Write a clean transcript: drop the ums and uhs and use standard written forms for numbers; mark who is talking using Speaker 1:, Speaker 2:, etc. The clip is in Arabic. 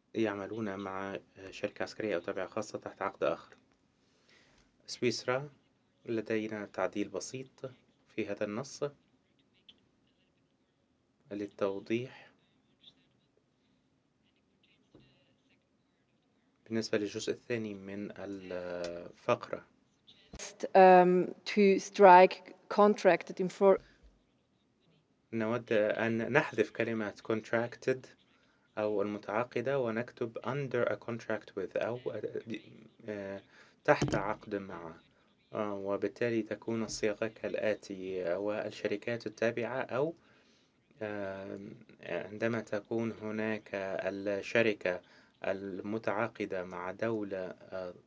Speaker 1: يعملون مع شركة عسكرية أو تابعة خاصة تحت عقد آخر. سويسرا لدينا تعديل بسيط في هذا النص للتوضيح بالنسبة للجزء الثاني من الفقرة.
Speaker 2: To strike contracted
Speaker 1: نود أن نحذف كلمة contracted أو المتعاقدة ونكتب under a contract with أو تحت عقد مع، وبالتالي تكون الصيغة كالآتي: والشركات التابعة أو عندما تكون هناك الشركة المتعاقدة مع دولة